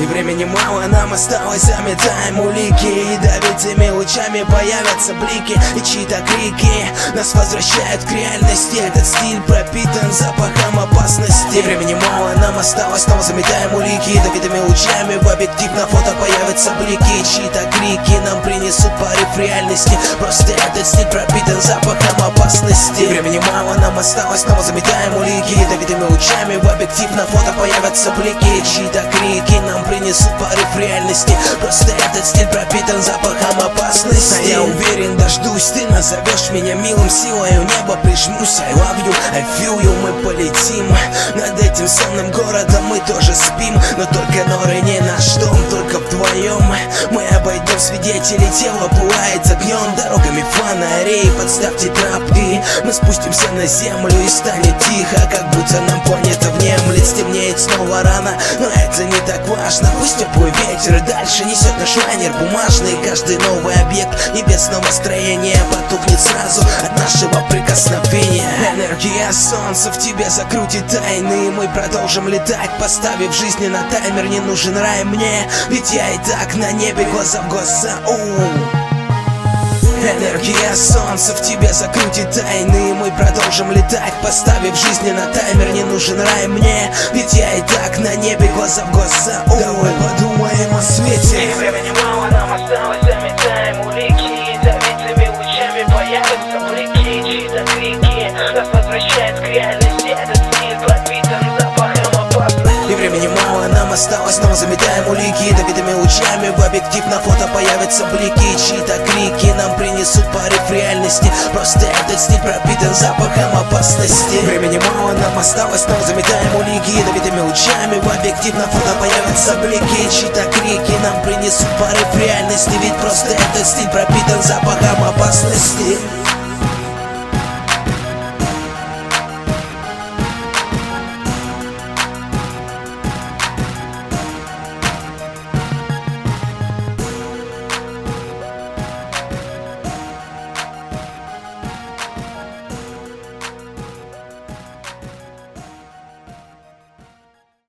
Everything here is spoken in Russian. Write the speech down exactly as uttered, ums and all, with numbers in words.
И времени мало нам осталось, заметаем улики, ядовитыми лучами появятся блики, и чьи-то крики нас возвращают к реальности. Этот стиль пропитан запахом опасности. И времени мало нам осталось, снова заметаем улики, ядовитыми лучами в объектив на фото появятся блики, и чьи-то крики нам принесут порыв реальности. Просто этот стиль пропитан запахом опасности. И времени мало нам осталось, снова заметаем улики, ядовитыми лучами в объектив на фото появятся блики, и чьи-то крики нам принесут порыв реальности. Просто этот стиль пропитан запахом опасности. А я уверен, дождусь, ты назовешь меня милым, силой у неба прижмусь. I love you, I feel you, мы полетим над этим сонным городом, мы тоже спим. Но только норы не наш дом, только вдвоем мы обойдем свидетелей. Тело пылает огнем, дорогами фонарей, подставьте тропы. Мы спустимся на землю и станет тихо, как будто нам планета внемлет. Стемнеет снова рано, но это не так важно. Пусть теплый ветер дальше несет наш лайнер бумажный. Каждый новый объект небесного строения потухнет сразу от нашего прикосновения. Энергия солнца в тебе закрутит тайны. Мы продолжим летать, поставив жизни на таймер. Не нужен рай мне, ведь я и так на небе, глаза в глаза. Энергия солнца в тебе закрутит тайны. Мы продолжим летать, поставив жизни на таймер. Не нужен рай мне, ведь я и так на небе, глаза в глаза. Давай подумаем о свете. И времени мало нам осталось, заметаем улики, ядовитыми лучами появятся блики, чьи-то крики нас возвращают к реальности. Этот стиль пропитан запахом опасности. И времени мало нам осталось, снова заметаем улики, ядовитыми лучами в объектив на фото появятся блики, чьи-то крики нам принесут порыв реальности. Просто этот стиль пропитан запахом опасности. Времени мало нам осталось, снова заметаем улики, ядовитыми лучами в объектив на фото появятся блики, чьи-то крики нам принесут порыв реальности. Ведь просто этот стиль пропитан запахом опасности.